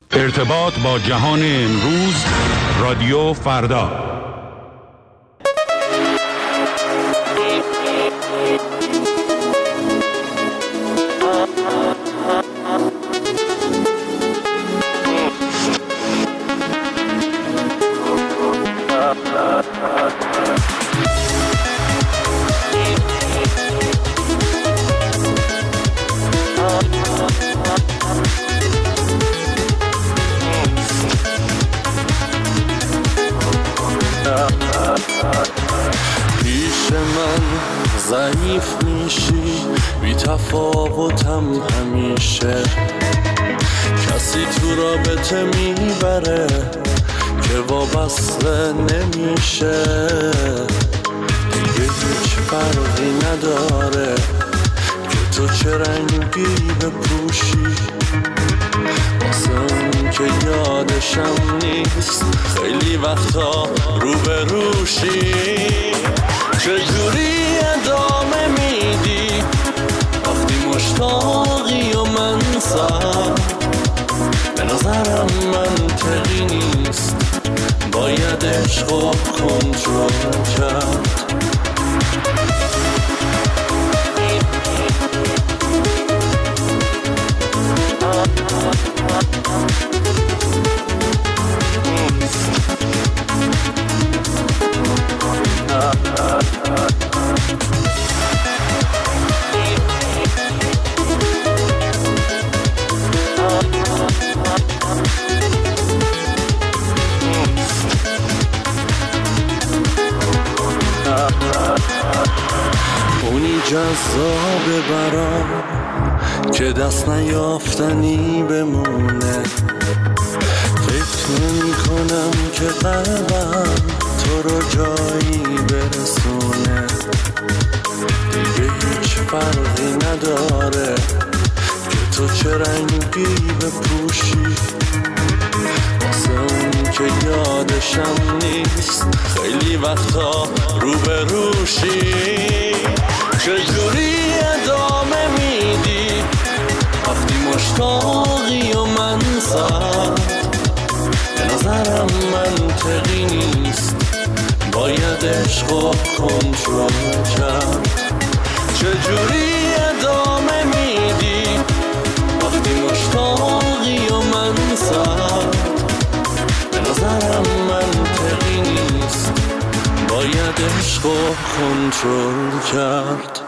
ارتباط با جهان امروز، رادیو فردا. پیش من ضعیف میشی، بی تفاوتم همیشه. کسی تو رابطه میبره که وابسته نمیشه. دیگه هیچ فرقی نداره که تو چه رنگی بپوشی. واسه اون که یادشم نیست خیلی وقتا روبروشی. چجوری ادامه میدی وقتی مشتاقی و من سر؟ به نظرم منطقی نیست، باید عشقو کنترل کرد. اونی جذابه برام که دست نیافتنی بمونه. فکر نمی کنم که قلبم تو رو جایی برسونه. دیگه هیچ فرقی نداره که تو چه رنگی بپوشی. واسه اون که یادشم نیست خیلی وقتا روبروشی. چجوری ادامه میدی وقتی مشتاقی و من سر؟ به نظرم منطقی نیست، باید عشقو کنترل کرد. چجوری ادامه میدی وقتی مشتاقی و من سر؟ به نظرم منطقی نیست، باید عشقو کنترل کرد.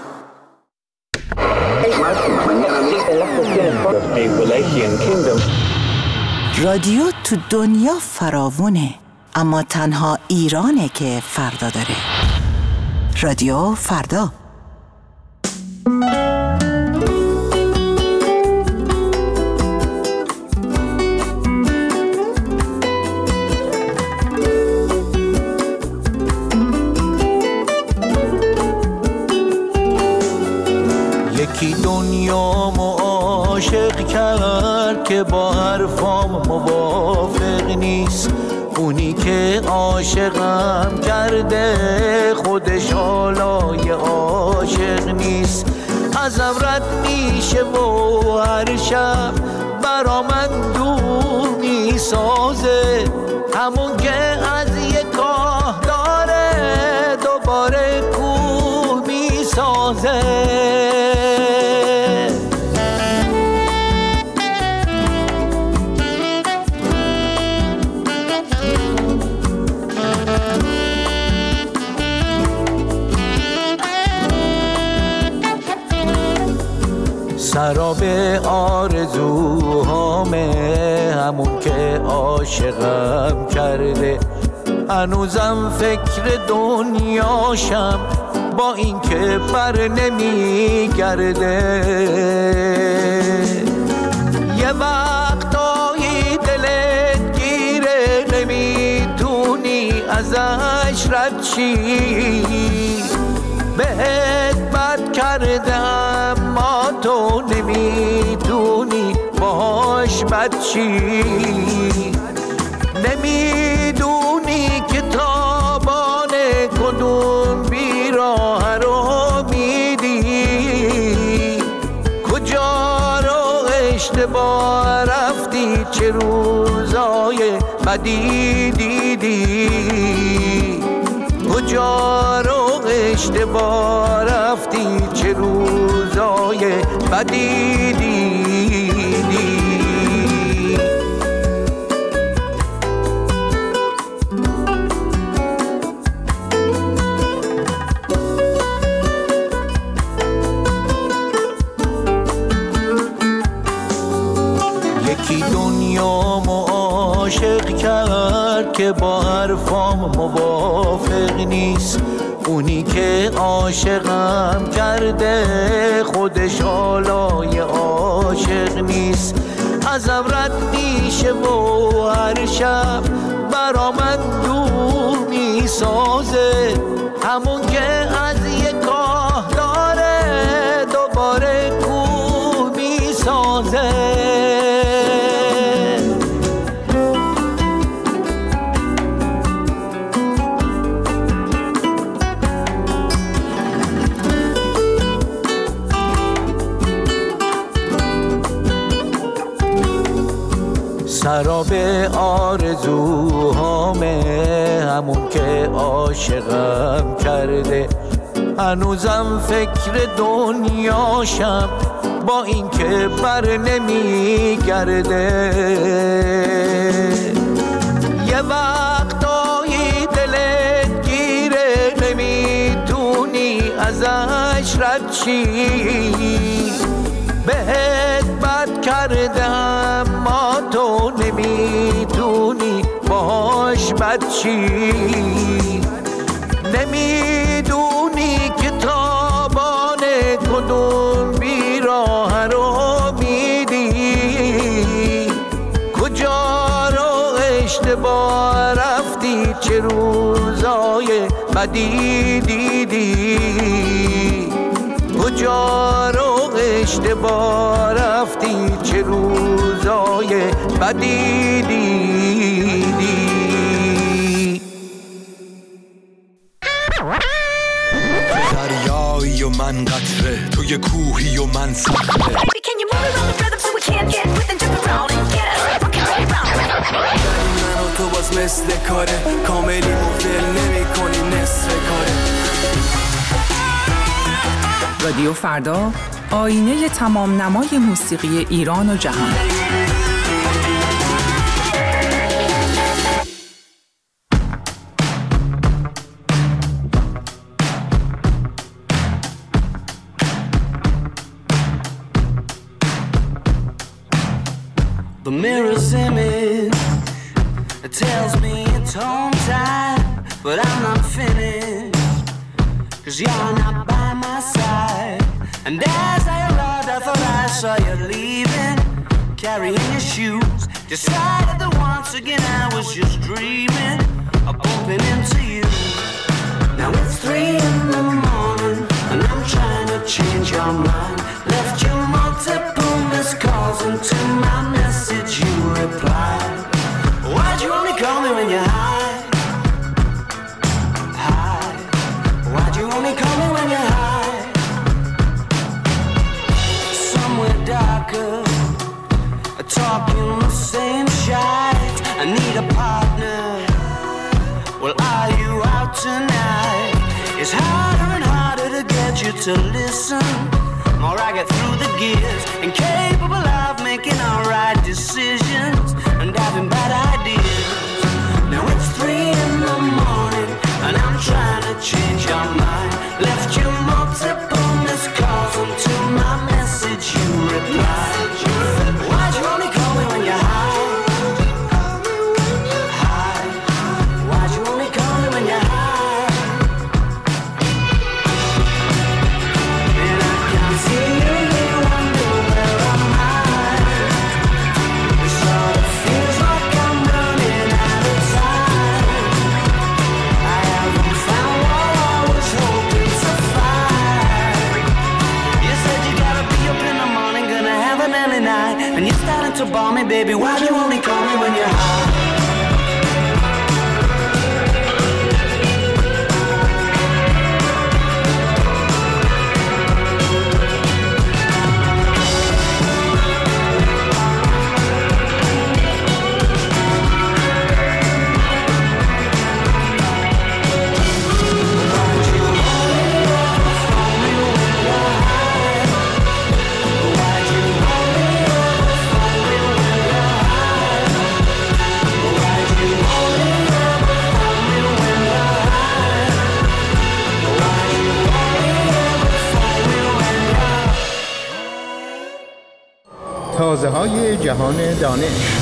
رادیو تو دنیا فراوونه، اما تنها ایرانه که فردا داره. رادیو فردا. یکی دنیامو عاشق کرد که با حرفام موافق نیست. اونی که عاشقم کرده خودش حالای عاشق نیست. ازم رد میشه و هر شب برا من دور میسازه. همون که از یک کاه داره دوباره کوه میسازه. سراب آرزوهامه همون که عاشقم کرده. هنوزم فکر دنیاشم با این که بر نمیگرده. یه وقتایی دلت گیره نمیتونی ازش رد شی. بهت بد کرده اما تو نمیتونی باش بد چی. نمیدونی که تابان کدوم بیراه رو میدی. کجا رو اشتباه رفت رفتی چه روزای بدی دیدی، کجا رو اشتباه رفتی چه روزای بدی دیدی. یکی دنیامو عاشق کرد که با حرفام موافق نیست، اونی که عاشقم کرده خودش حالای عاشق نیست. ازم رد میشه و هر شب برا من دور میسازه، همون که از یک کاه داره دوباره کور میسازه. سراب آرزوهامه همون که عاشقم کرده، هنوزم فکر دنیاشم با این که بر نمیگرده. یه وقتایی دلت گیره نمیتونی ازش رد شی، بهت بد کرده اما تو نمیتونی باهاش بد شی. نمیدونی که تابان کدوم بیراه رو میدی، کجا رو اشتباه رفتی چه روزای بدی دیدی، کجا رو اشتباه رفتی چه روزای بدی دیدی. دریایی و من قطره، تو یه کوهی و من صخره. من و تو باز مثل کاره، کاملی مفدل نمی کنی نصف کاره. رادیو فردا، آینه تمام نمای موسیقی ایران و جهان. The mirror's image, it tells me it's home time, but I'm not finished, 'cause you're not by my side. And as I arrived, I thought I saw you leaving, carrying your shoes. Decided that once again I was just dreaming of bumping into you. Now it's 3 in the morning, and I'm trying to change your mind. Left you multiple missed calls, and to my message you replied. Why'd you only call me when you're high? High. Why'd you only call me when you're high? Somewhere darker, talking the same shit. I need a partner. Well, are you out tonight? It's harder and harder to get you to listen. More I get through the gears, incapable of making all right decisions and having bad ideas. Now it's 3 in the morning, and I'm trying to change your mind. Left you multiple missed calls, and to my message you replied. Why'd you only call me when you're high? High. Why'd you only call me when you're high? And I can't see you, you wonder where am I? It sort of feels like I'm running out of time. I haven't found what I was hoping to find. You said you gotta be up in the morning, gonna have an early night, and you're starting to bore me, baby. Why'd you only call me when you're high? مغازه‌های جهان دانش.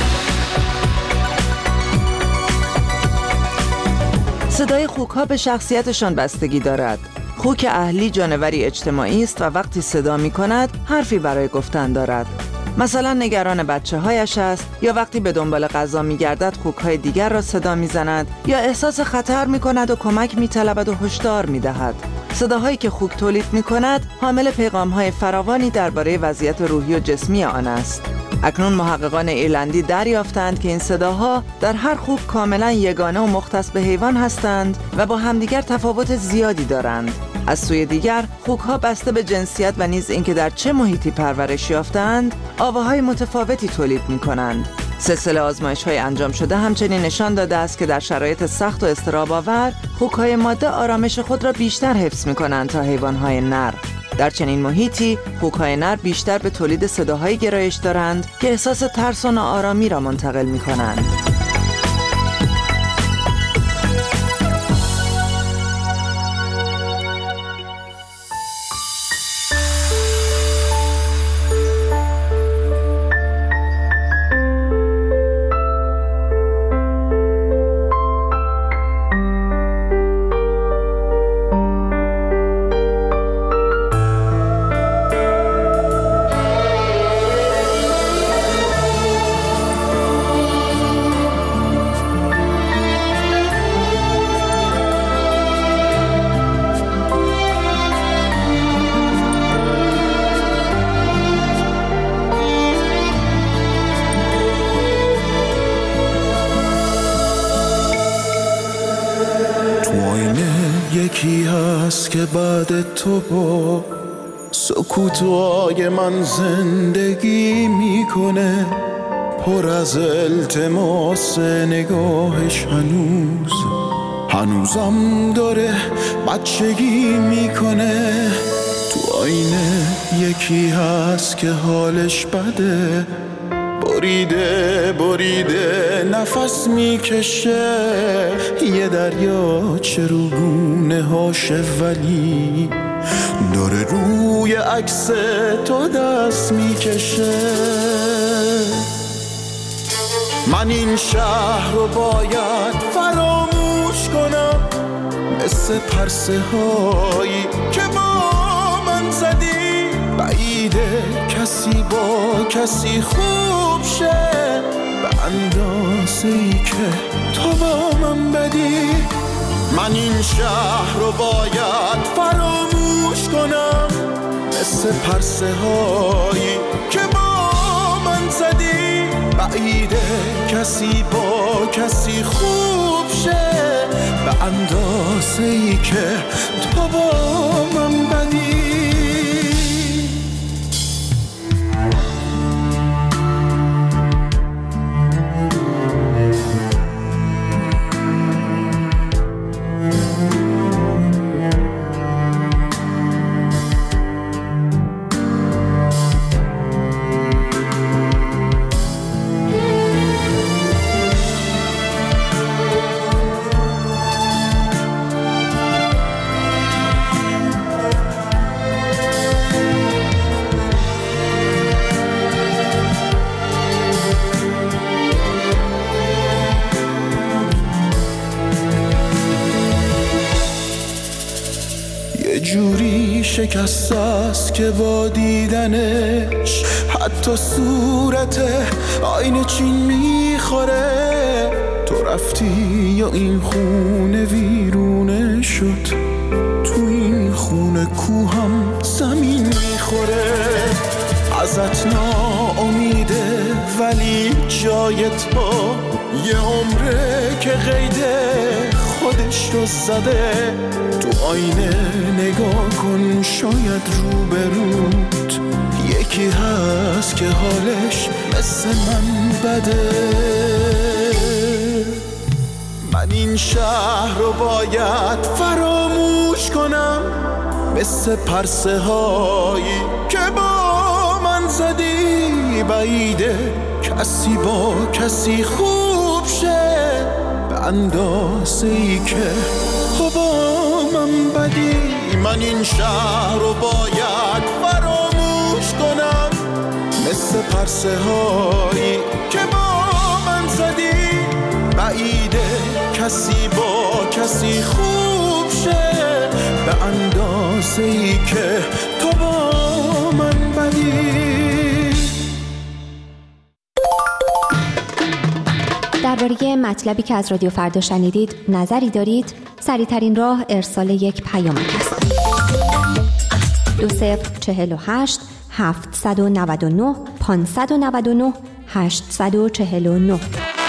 صدای خوک‌ها به شخصیتشان بستگی دارد. خوک اهلی جانوری اجتماعی است و وقتی صدا می‌کند حرفی برای گفتن دارد. مثلا نگران بچه‌هایش است، یا وقتی به دنبال غذا می‌گردد خوک‌های دیگر را صدا می‌زند، یا احساس خطر می‌کند و کمک می‌طلبد و هشدار می‌دهد. صداهایی که خوک تولید می‌کند حامل پیغام‌های فراوانی درباره وضعیت روحی و جسمی آن است. اکنون محققان ایرلندی دریافتند که این صداها در هر خوک کاملا یگانه و مختص به حیوان هستند و با همدیگر تفاوت زیادی دارند. از سوی دیگر خوک‌ها بسته به جنسیت و نیز اینکه در چه محیطی پرورش یافتند آواهای متفاوتی تولید می‌کنند. سلسله آزمایش‌های انجام شده همچنین نشان داده است که در شرایط سخت و اضطراب‌آور خوک‌های ماده آرامش خود را بیشتر حفظ می‌کنند تا حیوان‌های نر. در چنین محیطی خوک‌های نر بیشتر به تولید صداهایی گرایش دارند که احساس ترس و ناآرامی را منتقل می‌کنند. یکی هست که بعد تو با سکوتای من زندگی میکنه، پر از التماس نگاهش هنوزم داره بچگی میکنه. تو آینه یکی هست که حالش بده، بریده نفس میکشه، یه دریا چروگونه هاشه ولی داره روی عکس تو دست میکشه. من این شهر رو باید فراموش کنم، مثل پرسه هایی که با من زدی، بعیده کسی با کسی خوب شه به اندازه‌ای که تو با من بدی. من این شهر رو باید فراموش کنم، مثل پرسه هایی که با من زدی، بعیده کسی با کسی خوب شه به اندازه‌ای که تو با من بدی. جوری شکست است که با دیدنش حتی صورت آینه چین میخوره. تو رفتی یا این خونه ویرونه شد، تو این خونه کوهم زمین میخوره. ازت ناامیده ولی جای تو یه عمره که قیده خودش رو زده. تو آینه نگاه کن، شاید روبروت یکی هست که حالش مثل من بده. من این شهر رو باید فراموش کنم، مثل پرسه هایی که با من زدی، بعیده کسی با کسی خوب شه به اندازه‌ای که تو با من بدی. من این شهر رو باید فراموش کنم، مثل پرسه هایی که با من زدی. بعیده کسی با کسی خوب شه به اندازه ای که تو با من بدی. درباره مطلبی که از رادیو فردا شنیدید نظری دارید؟ سریع‌ترین راه ارسال یک پیامک است. 2048 799 599 849.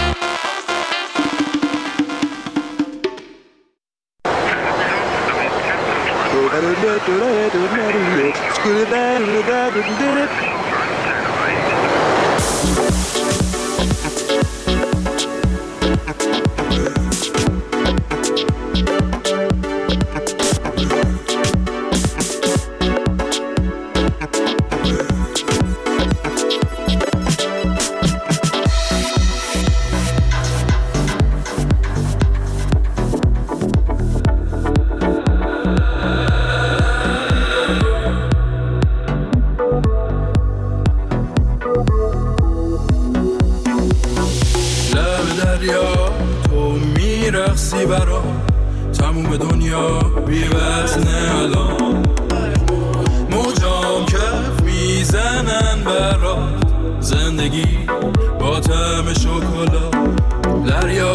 رقصی برا تموم دنیا بی‌وزنه الان، موجام کف میزنن برات، زندگی با طعم شکلات، دریا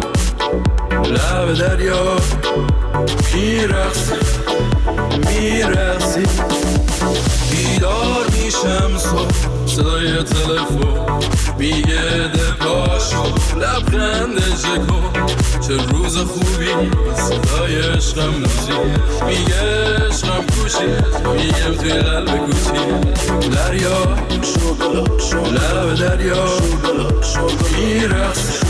لب دریا میرقصی بیدار میشم صبح، صدای تلفن میگه دپاشو، لبخندش کن چه روز خوبی، صدای عشقم موزی میگه عشقم کوشی، میگم توی قلب کوچی، دریا لب دریا میرقصی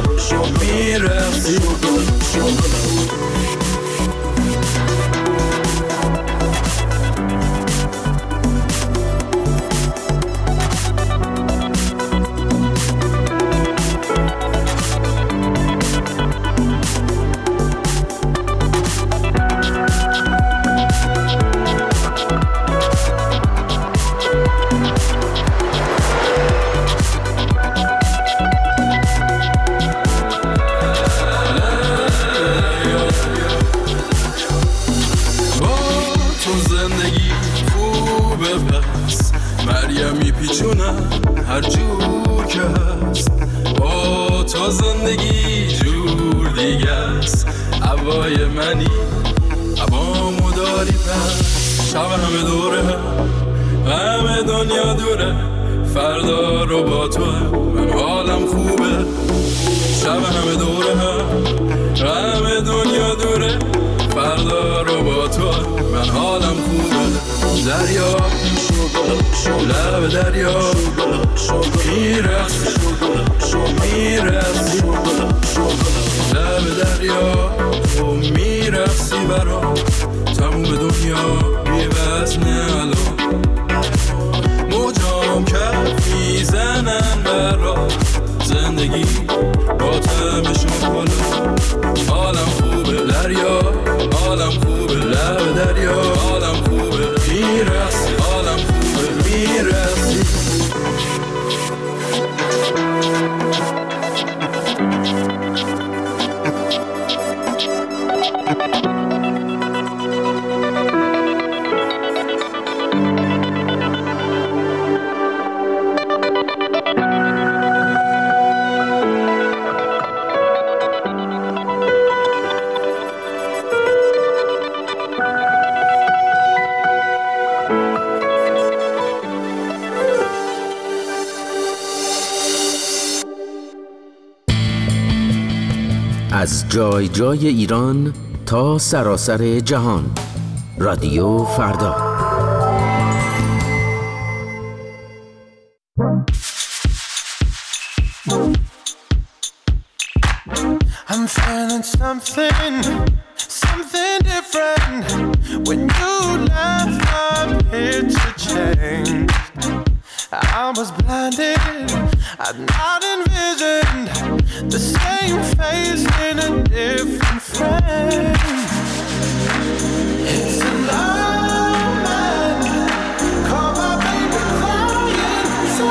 هر جور که هست با تو زندگی جور دیگه است، هوای منی هوامو داری پس، شب همه دوره همه دنیا دوره، فردا رو با تو من حالم خوبه، شب همه دوره همه دنیا دوره، فردا رو با تو من حالم خوبه، دریا لب دریا میرقصی لب دریا تو میرقصی برا تموم دنیا بی‌وزنه الان، موجام کف میزنن برا، زندگی با طعم شکلات، حالم خوبه دریا حالم خوبه لب دریا حالم خوبه میرقصی حالم خوبه میرقصی. از جای جای ایران تا سراسر جهان، رادیو فردا. I'm feeling something different. When you left, my picture changed. I was blinded, I'd not envisioned the same face in a different frame. It's an old man, call my baby crying, so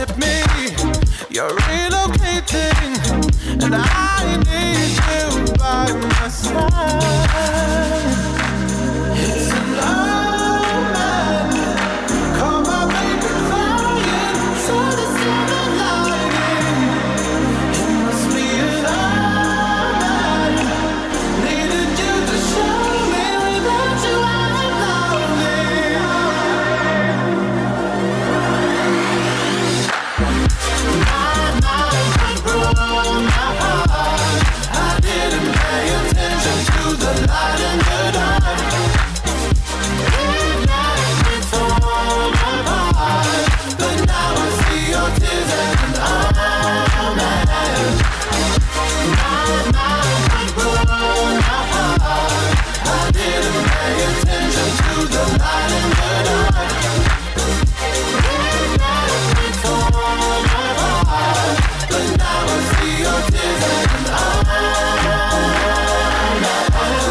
tip me. You're relocating, and I need you by my side. It's a love man. Call my baby crying, so the silver lining. It must be a love man. Needed you to show me without you I'm lonely. My mind broke my heart. I didn't pay attention to the light in the dark. It left me torn apart, but now I see your tears and I'm mad. My mind broke my heart. I didn't pay attention to the light in the dark. It left me torn apart, but now I see your tears and I'm mad.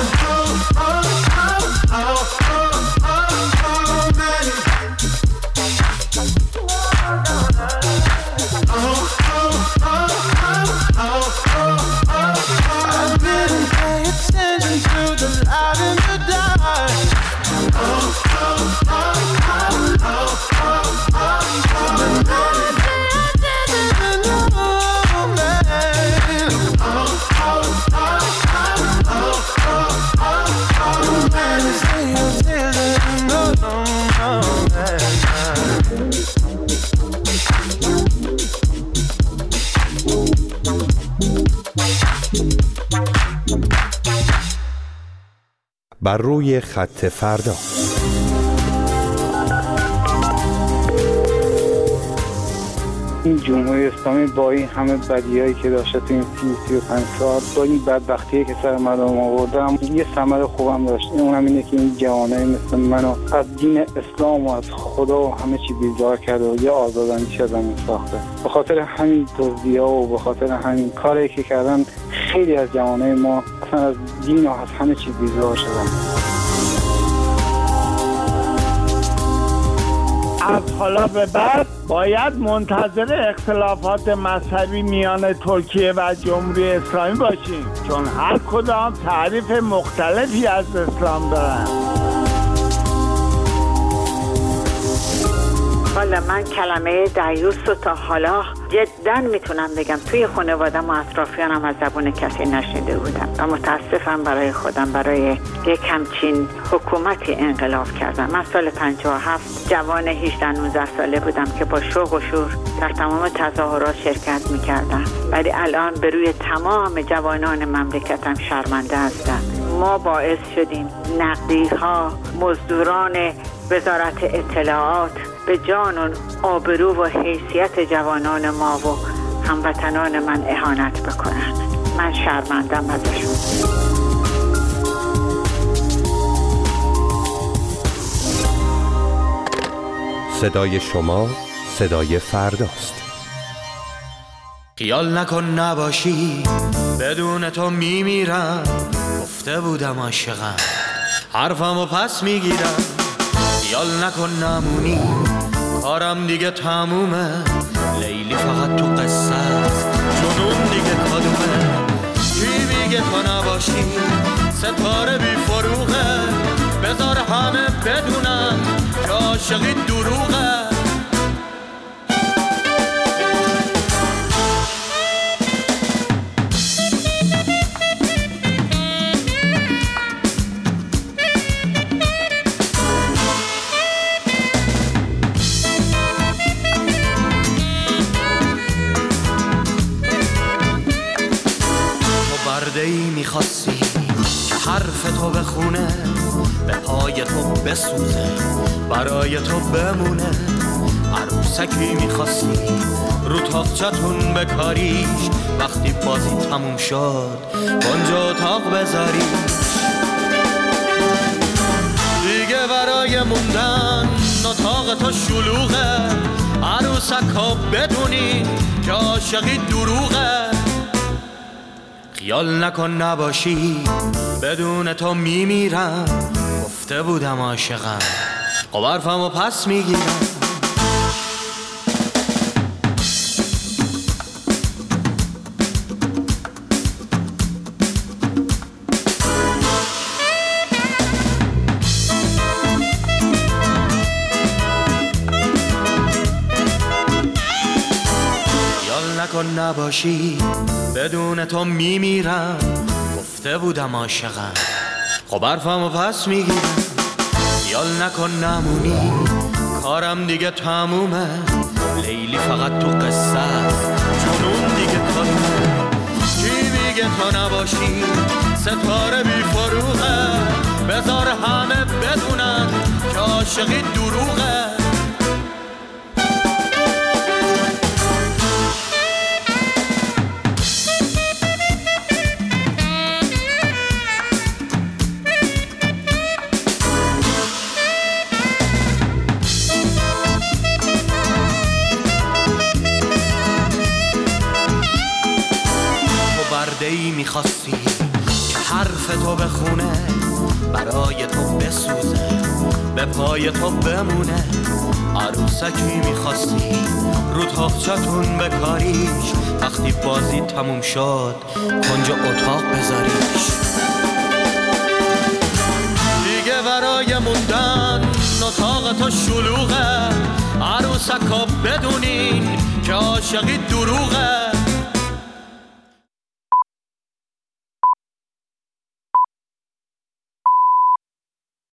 I didn't pay attention to the light in the dark. بر روی خط فردا. این جمهوری اسلامی با این همه بدیایی که داشته تو این 35 سال، با این بدبختیه که سر مردم آوردم، یه ثمر خوبم داشت. اونم اینه که این جوانای مثل منو از دین اسلام و از خدا و همه چی بیزار کرده و یه آزاداندیش ازمون ساخته. به خاطر همین دزدی‌ها و به خاطر همین کاری که کردن خیلی از جوانای ما اصلا از دین و از همه چی بیزار شدن. از حالا به بعد باید منتظر اختلافات مذهبی میان ترکیه و جمهوری اسلامی باشیم، چون هر کدام تعریف مختلفی از اسلام دارن. والا من کلمه دیوس رو تا حالا جدا میتونم بگم توی خانواده‌م و اطرافیانم از زبون کسی نشنیده بودم و متاسفم برای خودم برای یک همچین حکومتی انقلاب کردم. من سال 57 جوان 18-19 ساله بودم که با شوق و شور در تمام تظاهرات شرکت میکردم، ولی الان به روی تمام جوانان مملکتم شرمنده هستم. ما باعث شدیم نقدی‌ها، مزدوران وزارت اطلاعات به جان و آبرو و حیثیت جوانان ما و هموطنان من اهانت بکنند. من شرمندم ازشون. صدای شما صدای فرداست. خیال نکن نباشی، بدون تو میمیرم. گفته بودم عاشقم، حرفمو پس میگیرم. خیال نکن نمونی، کارم دیگه تمومه. لیلی فقط تو قصه است، جنون دیگه کدومه. کی میگه تو نباشی، ستاره بی فروغه. بذار همه بدونن که عاشقی دروغه. میخواستی که حرف تو بخونه، به پای تو بسوزه، برای تو بمونه. عروسکی میخواستی رو تاقچتون بکاریش، وقتی بازی تموم شد اونجا اتاق بذاریش. دیگه برای موندن اتاق تو شلوغه. عروسکا بدونی که عاشقی دروغه. خیال نکن نباشی، بدون تو میمیرم. گفته بودم عاشقم، خب حرفمو پس میگیرم. تو نباشی بدون تو میمیرم، گفته بودم عاشقم خب حرفمو پس میگیرم. خیال نکن نمونی کارم دیگه تمومه، لیلی فقط تو قصه است جنون دیگه کارمه. کی میگه تو نباشی ستاره بی فروغه، بذار همه بدونن که عاشقی دروغه. برده‌ای میخواستی که حرف تو بخونه، برای تو بسوزه به پای تو بمونه. عروسکی میخواستی رو تاقچتون بکاریش، وقتی بازی تموم شد کنج اتاق بذاریش. دیگه برای موندن اتاق تو شلوغه، عروسکا بدونین که عاشقی دروغه.